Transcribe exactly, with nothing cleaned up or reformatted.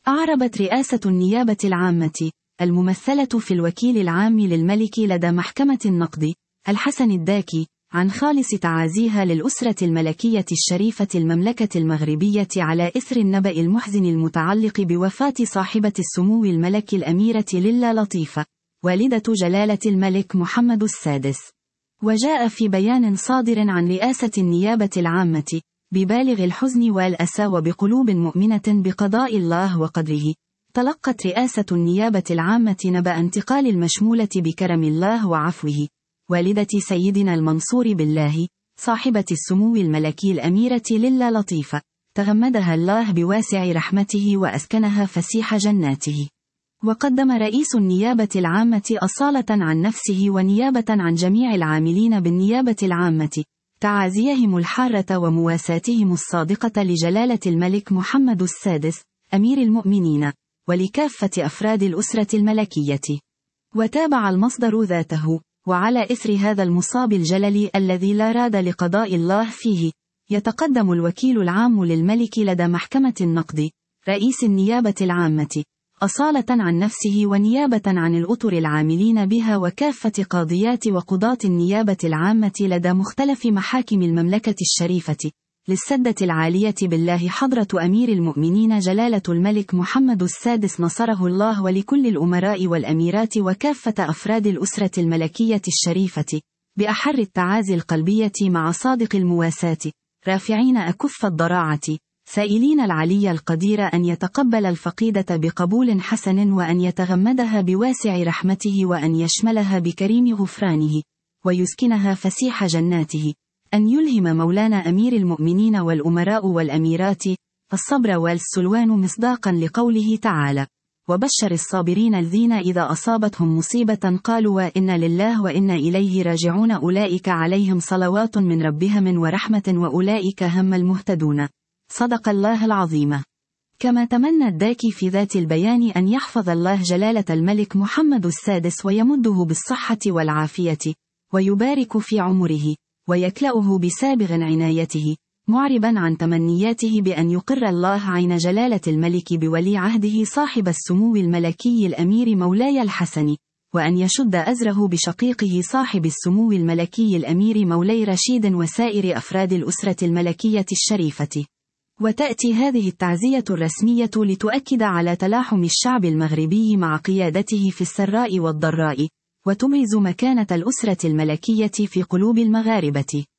أعربت رئاسة النيابة العامة الممثلة في الوكيل العام للملك لدى محكمة النقض الحسن الداكي عن خالص تعازيها للأسرة الملكية الشريفة المملكة المغربية على إثر النبأ المحزن المتعلق بوفاة صاحبة السمو الملك الأميرة ليلى لطيفة والدة جلالة الملك محمد السادس. وجاء في بيان صادر عن رئاسة النيابة العامة ببالغ الحزن والأسى وبقلوب مؤمنة بقضاء الله وقدره، تلقت رئاسة النيابة العامة نبأ انتقال المشمولة بكرم الله وعفوه والدة سيدنا المنصور بالله صاحبة السمو الملكي الأميرة ليلى لطيفة، تغمدها الله بواسع رحمته وأسكنها فسيح جناته. وقدم رئيس النيابة العامة أصالة عن نفسه ونيابة عن جميع العاملين بالنيابة العامة تعازيهم الحارة ومواساتهم الصادقة لجلالة الملك محمد السادس أمير المؤمنين ولكافة أفراد الأسرة الملكية. وتابع المصدر ذاته: وعلى إثر هذا المصاب الجلل الذي لا راد لقضاء الله فيه، يتقدم الوكيل العام للملك لدى محكمة النقض رئيس النيابة العامة أصالة عن نفسه ونيابة عن الأطر العاملين بها وكافة قاضيات وقضاة النيابة العامة لدى مختلف محاكم المملكة الشريفة للسدة العالية بالله حضرة أمير المؤمنين جلالة الملك محمد السادس نصره الله، ولكل الأمراء والأميرات وكافة أفراد الأسرة الملكية الشريفة بأحر التعازي القلبية مع صادق المواساة، رافعين أكف الضراعة، سائلين العلي القدير أن يتقبل الفقيدة بقبول حسن وأن يتغمدها بواسع رحمته وأن يشملها بكريم غفرانه ويسكنها فسيح جناته، أن يلهم مولانا أمير المؤمنين والأمراء والأميرات الصبر والسلوان مصداقا لقوله تعالى: وبشر الصابرين الذين إذا أصابتهم مصيبة قالوا وإنا لله وإنا إليه راجعون أولئك عليهم صلوات من ربهم ورحمة وأولئك هم المهتدون. صدق الله العظيم. كما تمنى الداكي في ذات البيان أن يحفظ الله جلالة الملك محمد السادس ويمده بالصحة والعافية ويبارك في عمره ويكلأه بسابغ عنايته، معربا عن تمنياته بأن يقر الله عين جلالة الملك بولي عهده صاحب السمو الملكي الأمير مولاي الحسن، وأن يشد أزره بشقيقه صاحب السمو الملكي الأمير مولاي رشيد وسائر أفراد الأسرة الملكية الشريفة. وتأتي هذه التعزية الرسمية لتؤكد على تلاحم الشعب المغربي مع قيادته في السراء والضراء، وتبرز مكانة الأسرة الملكية في قلوب المغاربة.